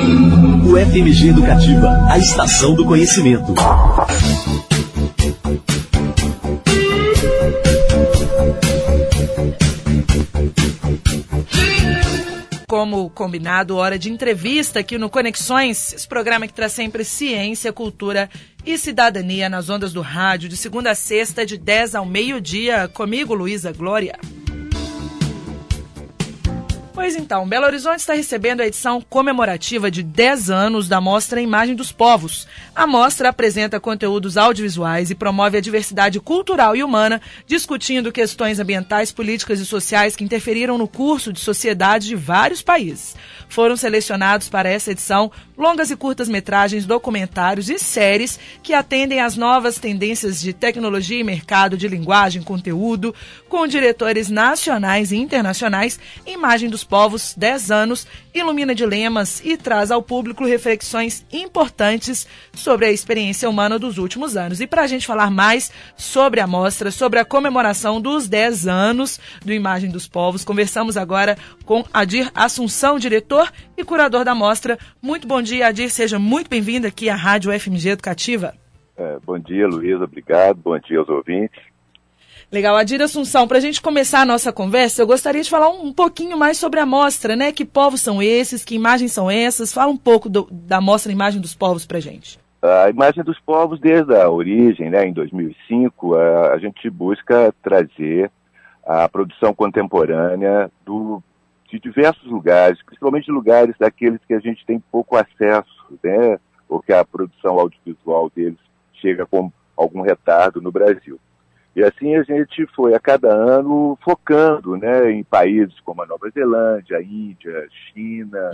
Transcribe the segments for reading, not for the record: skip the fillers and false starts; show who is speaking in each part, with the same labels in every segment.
Speaker 1: O FMG Educativa, a estação do conhecimento.
Speaker 2: Como combinado, hora de entrevista aqui no Conexões, esse programa que traz sempre ciência, cultura e cidadania nas ondas do rádio, de segunda a sexta, de 10 ao meio-dia, comigo, Luísa Glória. Pois então, Belo Horizonte está recebendo a edição comemorativa de 10 anos da Mostra Imagem dos Povos. A mostra apresenta conteúdos audiovisuais e promove a diversidade cultural e humana, discutindo questões ambientais, políticas e sociais que interferiram no curso de sociedade de vários países. Foram selecionados para essa edição longas e curtas metragens, documentários e séries que atendem às novas tendências de tecnologia e mercado de linguagem, conteúdo, com diretores nacionais e internacionais. Imagem dos Povos, 10 anos, ilumina dilemas e traz ao público reflexões importantes sobre a experiência humana dos últimos anos. E para a gente falar mais sobre a mostra, sobre a comemoração dos 10 anos do Imagem dos Povos, conversamos agora com Adir Assunção, diretor e curador da mostra. Muito bom dia, Adir, seja muito bem-vindo aqui à Rádio FMG Educativa.
Speaker 3: Bom dia, Luísa, obrigado, bom dia aos ouvintes.
Speaker 2: Legal, Adir Assunção, para a gente começar a nossa conversa, eu gostaria de falar um pouquinho mais sobre a mostra, né? Que povos são esses, que imagens são essas? Fala um pouco da mostra Imagem dos Povos para a gente.
Speaker 3: A Imagem dos Povos, desde a origem, né, em 2005, a gente busca trazer a produção contemporânea de diversos lugares, principalmente lugares daqueles que a gente tem pouco acesso, né? Ou que a produção audiovisual deles chega com algum retardo no Brasil. E assim a gente foi a cada ano focando, né, em países como a Nova Zelândia, a Índia, China,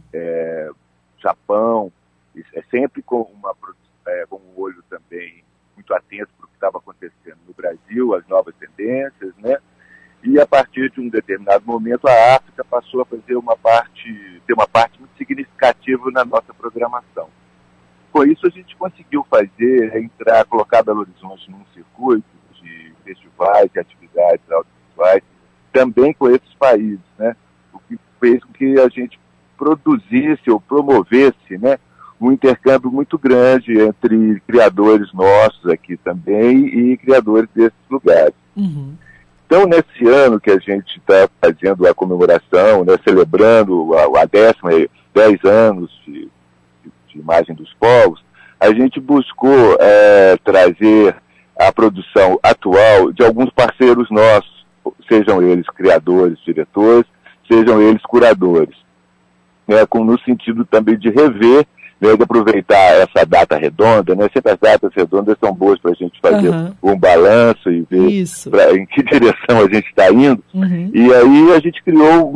Speaker 3: Japão, sempre com com um olho também muito atento para o que estava acontecendo no Brasil, as novas tendências, né? E a partir de um determinado momento a África passou a fazer ter uma parte muito significativa na nossa programação. Com isso a gente conseguiu colocar Belo Horizonte num circuito de festivais e atividades audiovisuais, também com esses países, né? O que fez com que a gente produzisse ou promovesse, né, um intercâmbio muito grande entre criadores nossos aqui também e criadores desses lugares. Uhum. Então, nesse ano que a gente está fazendo a comemoração, né, celebrando a 10 anos de Imagem dos Povos, a gente buscou trazer a produção atual de alguns parceiros nossos, sejam eles criadores, diretores, sejam eles curadores, né, no sentido também de rever, né, de aproveitar essa data redonda, né? Sempre as datas redondas são boas para a gente fazer um balanço e ver em que direção a gente está indo. Uhum. E aí a gente criou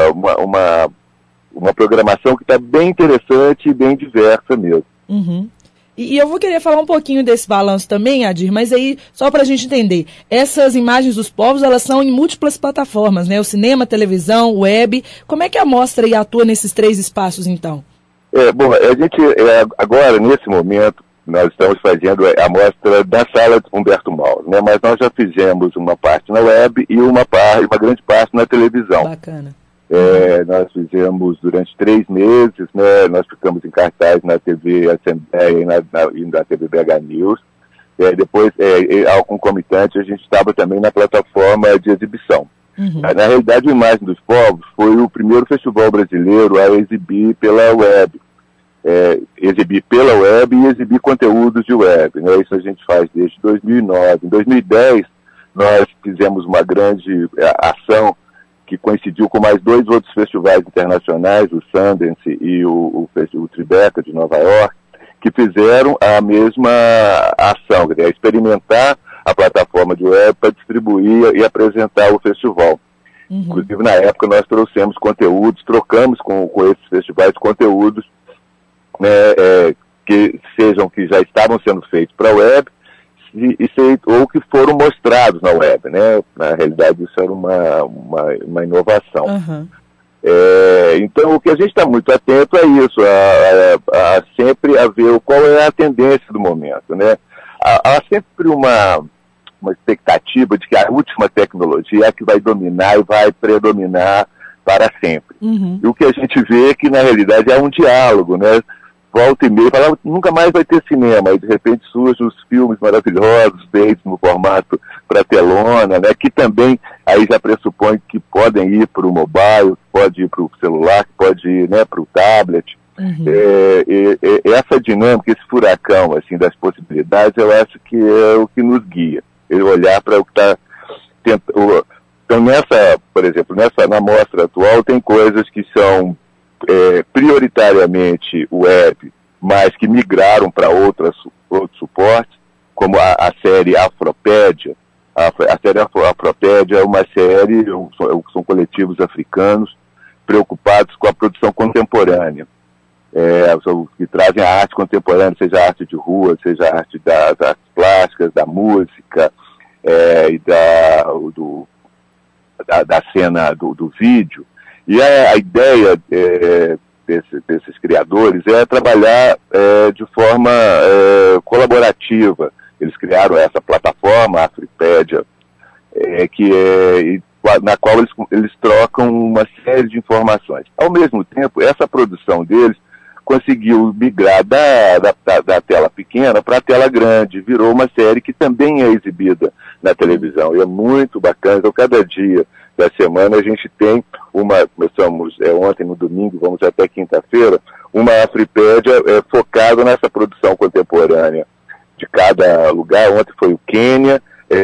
Speaker 3: uma programação que está bem interessante e bem diversa mesmo.
Speaker 2: Uhum. E eu vou querer falar um pouquinho desse balanço também, Adir, mas aí, só para a gente entender, essas Imagens dos Povos, elas são em múltiplas plataformas, né? O cinema, televisão, web. Como é que a mostra aí atua nesses 3 espaços, então?
Speaker 3: Bom, a gente, agora, nesse momento, nós estamos fazendo a mostra da Sala de Humberto Mauro, né? Mas nós já fizemos uma parte na web e uma grande parte na televisão.
Speaker 2: Bacana.
Speaker 3: Nós fizemos durante 3 meses, né? Nós ficamos em cartaz na TV Assembleia e na TV BH News. Depois, ao concomitante, a gente estava também na plataforma de exibição. Uhum. Na realidade, o Imagem dos Povos foi o primeiro festival brasileiro a exibir pela web. Exibir pela web e exibir conteúdos de web, né? Isso a gente faz desde 2009. Em 2010, nós fizemos uma grande ação que coincidiu com mais 2 outros festivais internacionais, o Sundance e o Tribeca de Nova York, que fizeram a mesma ação, quer dizer, experimentar a plataforma de web para distribuir e apresentar o festival. Uhum. Inclusive, na época, nós trouxemos conteúdos, trocamos com esses festivais conteúdos, né, que já estavam sendo feitos para a web ou que foram mostrados na web, né? Na realidade, isso era uma inovação. Uhum. Então, o que a gente está muito atento é isso, a sempre a ver qual é a tendência do momento, né? Há sempre uma expectativa de que a última tecnologia é que vai dominar e vai predominar para sempre.
Speaker 2: Uhum.
Speaker 3: E o que a gente vê é que, na realidade, é um diálogo, né? Volta e meia, fala, nunca mais vai ter cinema, e de repente surgem os filmes maravilhosos, feitos no formato para telona, né? Que também aí já pressupõe que podem ir para o mobile, pode ir para o celular, pode ir, né, para o tablet.
Speaker 2: Uhum.
Speaker 3: Essa dinâmica, esse furacão assim, das possibilidades, eu acho que é o que nos guia. Ele olhar para o que está tentando. Então, por exemplo, na mostra atual, tem coisas que são prioritariamente web, mas que migraram para outros suportes, como a série Afropédia. A série Afropédia é uma série, são coletivos africanos preocupados com a produção contemporânea. Que trazem a arte contemporânea, seja a arte de rua, seja a arte das artes plásticas, da música, e da cena do vídeo. E a ideia desses criadores é trabalhar de forma colaborativa. Eles criaram essa plataforma, a Afripédia, na qual eles trocam uma série de informações. Ao mesmo tempo, essa produção deles conseguiu migrar da tela pequena para a tela grande, virou uma série que também é exibida na televisão, e é muito bacana. Então, cada dia da semana a gente tem começamos ontem no domingo, vamos até quinta-feira, uma Afripédia focada nessa produção contemporânea de cada lugar. Ontem foi o Quênia,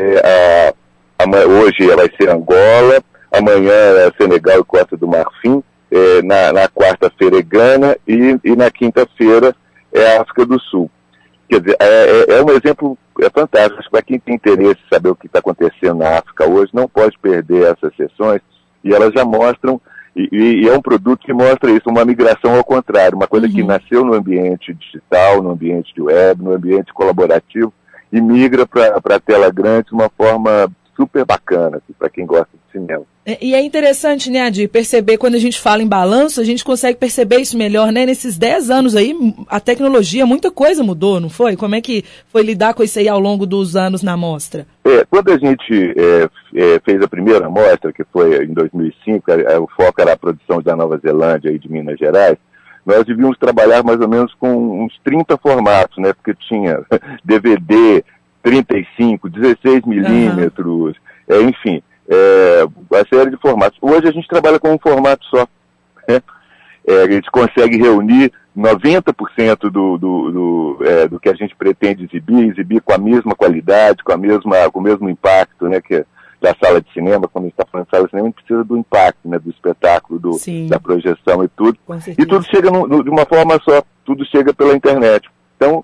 Speaker 3: hoje vai ser Angola, amanhã é Senegal e Costa do Marfim, na quarta-feira é Gana e na quinta-feira é a África do Sul. Quer dizer, é um exemplo fantástico. Para quem tem interesse em saber o que está acontecendo na África hoje, não pode perder essas sessões, e elas já mostram, e é um produto que mostra isso, uma migração ao contrário, uma coisa que nasceu no ambiente digital, no ambiente de web, no ambiente colaborativo, e migra para a tela grande de uma forma super bacana, assim, para quem gosta de cinema.
Speaker 2: E é interessante, né, Adir, perceber, quando a gente fala em balanço, a gente consegue perceber isso melhor, né? Nesses 10 anos aí, a tecnologia, muita coisa mudou, não foi? Como é que foi lidar com isso aí ao longo dos anos na mostra?
Speaker 3: Quando a gente fez a primeira mostra, que foi em 2005, o foco era a produção da Nova Zelândia e de Minas Gerais, nós devíamos trabalhar mais ou menos com uns 30 formatos, né? Porque tinha DVD, 35, 16 milímetros, enfim, uma série de formatos. Hoje a gente trabalha com um formato só, né? A gente consegue reunir 90% do que a gente pretende exibir com a mesma qualidade, com o mesmo impacto, né, que da sala de cinema. Quando a gente está falando de sala de cinema, a gente precisa do impacto, né, do espetáculo, da projeção e tudo. E tudo chega de uma forma só, tudo chega pela internet. Então,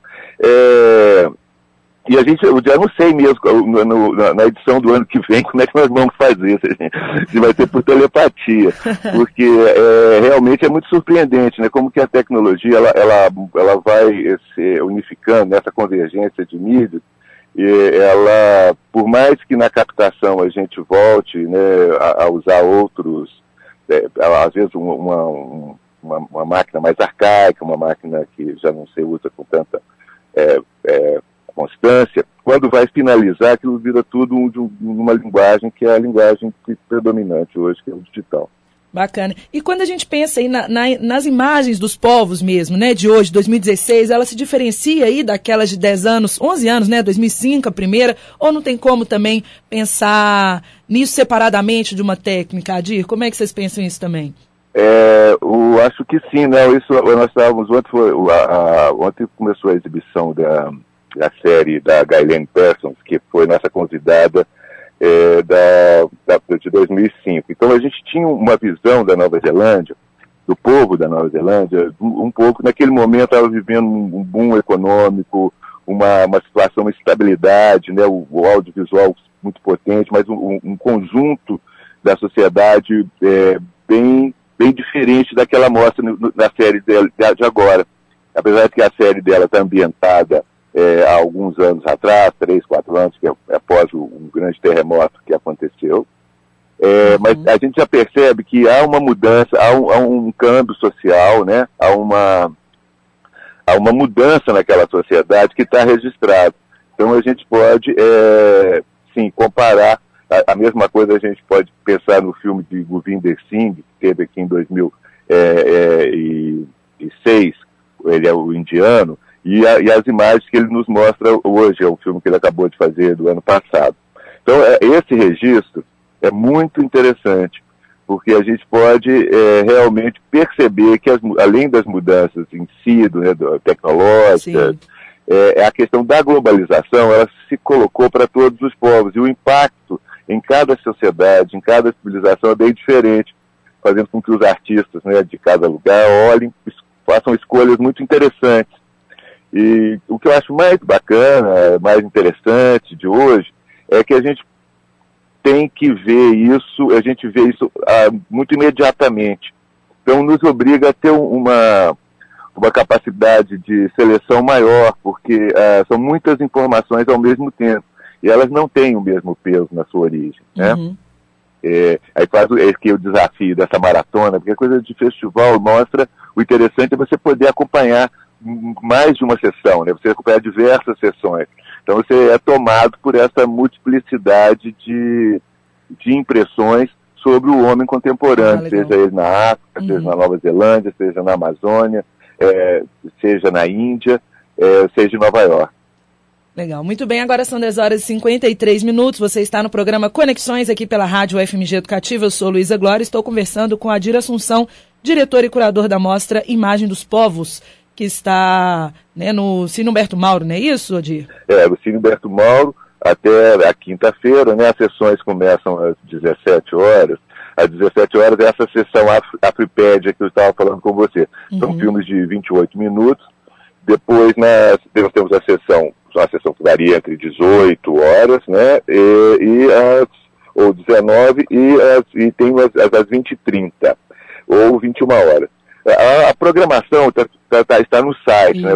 Speaker 3: e eu já não sei mesmo, na edição do ano que vem, como é que nós vamos fazer, se vai ser por telepatia, porque realmente é muito surpreendente, né, como que a tecnologia, ela vai se unificando nessa convergência de mídias, e ela, por mais que na captação a gente volte, né, a usar outros, às vezes uma máquina mais arcaica, uma máquina que já não se usa com tanta constância, quando vai finalizar, aquilo vira tudo numa linguagem que é a linguagem predominante hoje, que é o digital.
Speaker 2: Bacana. E quando a gente pensa aí nas imagens dos povos mesmo, né, de hoje, 2016, ela se diferencia aí daquelas de 10 anos, 11 anos, né, 2005 a primeira, ou não tem como também pensar nisso separadamente de uma técnica, Adir? Como é que vocês pensam nisso também?
Speaker 3: Eu acho que sim, né, nós estávamos, ontem começou a exibição da série da Ghislaine Parsons, que foi nossa convidada de 2005. Então a gente tinha uma visão da Nova Zelândia, do povo da Nova Zelândia, um pouco, naquele momento estava vivendo um boom econômico, uma situação, uma estabilidade, né, o audiovisual muito potente, mas um conjunto da sociedade bem diferente daquela mostra na série dela, de agora. Apesar de que a série dela está ambientada há alguns anos atrás, 3, 4 anos, que é após um grande terremoto que aconteceu. Mas a gente já percebe que há uma mudança, há um câmbio social, né? Há uma mudança naquela sociedade que está registrada. Então a gente pode, sim, comparar A mesma coisa a gente pode pensar no filme de Gurvinder Singh, que teve aqui em 2006, ele é o indiano, e as imagens que ele nos mostra hoje, é o filme que ele acabou de fazer do ano passado. Então, esse registro é muito interessante, porque a gente pode realmente perceber que, além das mudanças em si, tecnológicas, a questão da globalização, ela se colocou para todos os povos, e o impacto em cada sociedade, em cada civilização é bem diferente, fazendo com que os artistas, né, de cada lugar olhem, façam escolhas muito interessantes. E o que eu acho mais bacana, mais interessante de hoje, é que a gente tem que ver isso, a gente vê isso muito imediatamente. Então nos obriga a ter uma capacidade de seleção maior, porque são muitas informações ao mesmo tempo, e elas não têm o mesmo peso na sua origem, né?
Speaker 2: Uhum.
Speaker 3: Aí faz o desafio dessa maratona, porque a coisa de festival mostra, o interessante é você poder acompanhar mais de uma sessão, né? Você acompanhar diversas sessões. Então você é tomado por essa multiplicidade de impressões sobre o homem contemporâneo, seja ele na África, seja na Nova Zelândia, seja na Amazônia, seja na Índia, seja em Nova York.
Speaker 2: Legal, muito bem, agora são 10h53, você está no programa Conexões aqui pela Rádio UFMG Educativa, eu sou Luísa Glória, estou conversando com Adir Assunção, diretor e curador da mostra Imagem dos Povos, que está, né, no Cine Humberto Mauro, não é isso, Adir?
Speaker 3: No Cine Humberto Mauro, até a quinta-feira, né, as sessões começam às 17 horas, às 17 horas é essa sessão Afripédia que eu estava falando com você, são filmes de 28 minutos, depois nós temos a sessão que varia entre 18 horas, né, ou 19, e tem as 20h30, ou 21 horas. A programação está no site, né,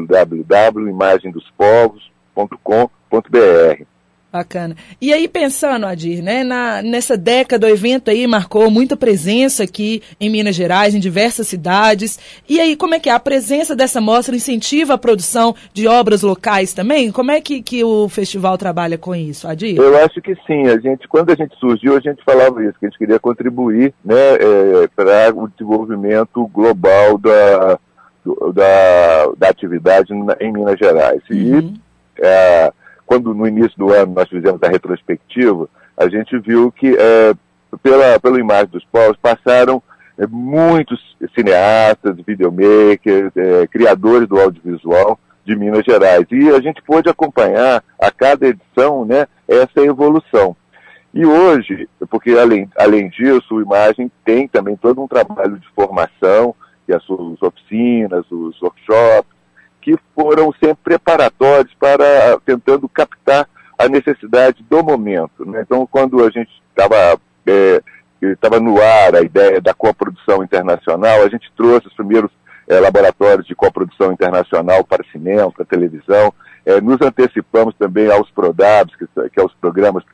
Speaker 3: www.imagemdospovos.com.br.
Speaker 2: Bacana. E aí, pensando, Adir, né, nessa década, o evento aí marcou muita presença aqui em Minas Gerais, em diversas cidades. E aí, como é que é? A presença dessa mostra incentiva a produção de obras locais também? Como é que o festival trabalha com isso, Adir?
Speaker 3: Eu acho que sim. Quando a gente surgiu, a gente falava isso, que a gente queria contribuir, né, para o desenvolvimento global da atividade em Minas Gerais. E quando no início do ano nós fizemos a retrospectiva, a gente viu que pela Imagem dos Povos passaram muitos cineastas, videomakers, criadores do audiovisual de Minas Gerais. E a gente pôde acompanhar a cada edição, né, essa evolução. E hoje, porque além disso, a Imagem tem também todo um trabalho de formação, e as suas oficinas, os workshops, que foram sempre preparatórios para tentando captar a necessidade do momento, né? Então, quando a gente estava no ar a ideia da coprodução internacional, a gente trouxe os primeiros laboratórios de coprodução internacional para cinema, para televisão, nos antecipamos também aos PRODABs, que é os programas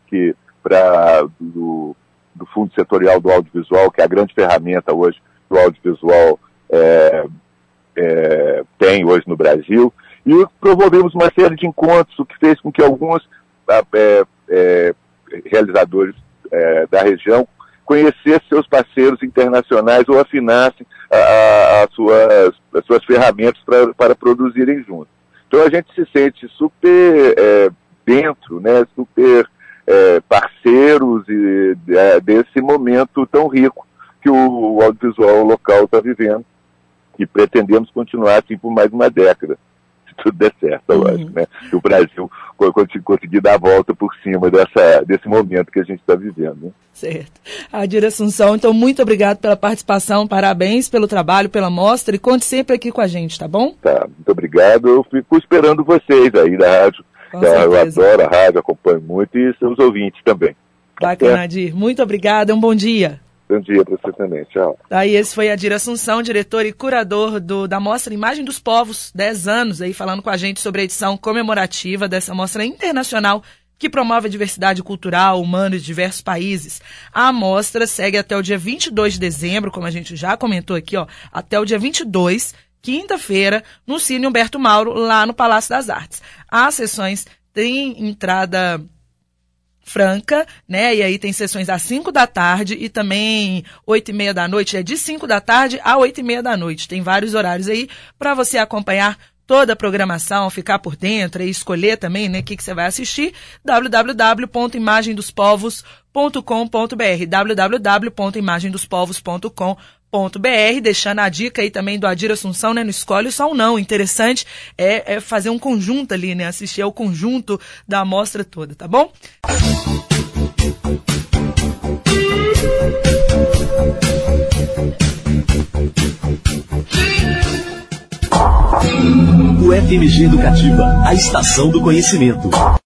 Speaker 3: do Fundo Setorial do Audiovisual, que é a grande ferramenta hoje do audiovisual tem hoje no Brasil, e promovemos uma série de encontros, o que fez com que alguns realizadores da região conhecessem seus parceiros internacionais ou afinassem as suas ferramentas para produzirem juntos. Então a gente se sente super dentro, né, super parceiros desse momento tão rico que o audiovisual local está vivendo, e pretendemos continuar assim por mais uma década, se tudo der certo, lógico, né? Que o Brasil conseguir dar a volta por cima desse momento que a gente está vivendo, né?
Speaker 2: Certo. Adir Assunção, então muito obrigado pela participação, parabéns pelo trabalho, pela mostra, e conte sempre aqui com a gente, tá bom?
Speaker 3: Tá, muito obrigado, eu fico esperando vocês aí da rádio, eu adoro a rádio, acompanho muito, e seus ouvintes também.
Speaker 2: Bacana, Adir, muito obrigada, um bom dia.
Speaker 3: Bom dia para você também, tchau.
Speaker 2: Aí esse foi Adir Assunção, diretor e curador da mostra Imagem dos Povos, 10 anos, aí falando com a gente sobre a edição comemorativa dessa mostra internacional que promove a diversidade cultural, humana de diversos países. A mostra segue até o dia 22 de dezembro, como a gente já comentou aqui, até o dia 22, quinta-feira, no Cine Humberto Mauro, lá no Palácio das Artes. As sessões têm entrada Franca, né? E aí tem sessões às 5 da tarde e também 8h30 da noite, de 5 da tarde a 8h30 da noite. Tem vários horários aí para você acompanhar toda a programação, ficar por dentro e escolher também, né, o que você vai assistir. www.imagemdospovos.com.br www.imagemdospovos.com.br, deixando a dica aí também do Adir Assunção, né, no Escolhe Só um Não. Interessante é fazer um conjunto ali, né, assistir ao conjunto da amostra toda, tá bom?
Speaker 1: O FMG Educativa, a estação do conhecimento.